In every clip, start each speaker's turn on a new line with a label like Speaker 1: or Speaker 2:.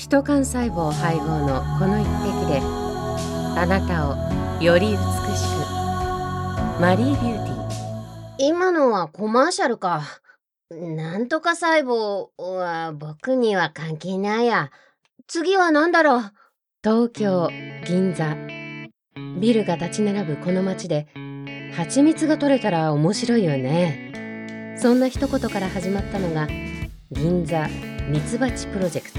Speaker 1: ヒト幹細胞配合のこの一滴であなたをより美しく。マリービューティー。
Speaker 2: 今のはコマーシャルか。なんとか細胞は僕には関係ないや。次は何だろう。
Speaker 1: 東京銀座。ビルが立ち並ぶこの街で蜂蜜が取れたら面白いよね。そんな一言から始まったのが銀座ミツバチプロジェクト。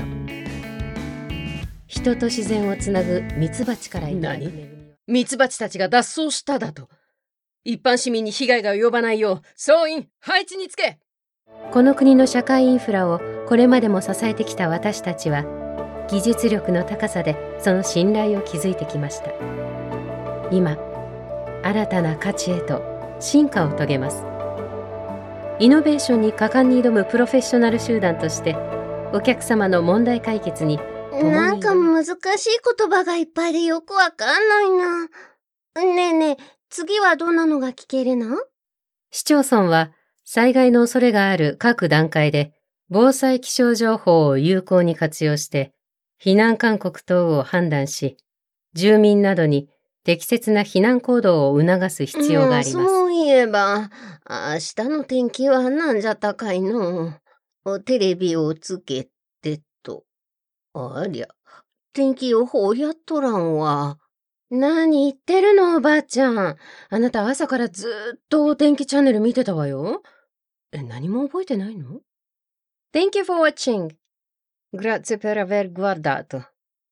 Speaker 1: 人と自然をつなぐミツバチからいただく恵みは。
Speaker 3: ミツバチたちが脱走しただと。一般市民に被害が及ばないよう総員配置につけ。
Speaker 1: この国の社会インフラをこれまでも支えてきた私たちは技術力の高さでその信頼を築いてきました。今新たな価値へと進化を遂げます。イノベーションに果敢に挑むプロフェッショナル集団としてお客様の問題解決に
Speaker 2: なんか難しい言葉がいっぱいでよくわかんないな。ねえねえ、次はどんなのが聞けるの？
Speaker 1: 市町村は災害の恐れがある各段階で防災気象情報を有効に活用して避難勧告等を判断し、住民などに適切な避難行動を促す必要があります。
Speaker 2: そういえば、明日の天気はなんじゃったかいの。テレビをつけてと。ありゃ、天気予報やっとらんわ。
Speaker 1: 何言ってるのおばあちゃん。あなた朝からずっとお天気チャンネル見てたわよ。何も覚えてないの？
Speaker 3: Thank you for watching. Grazie per aver guardato.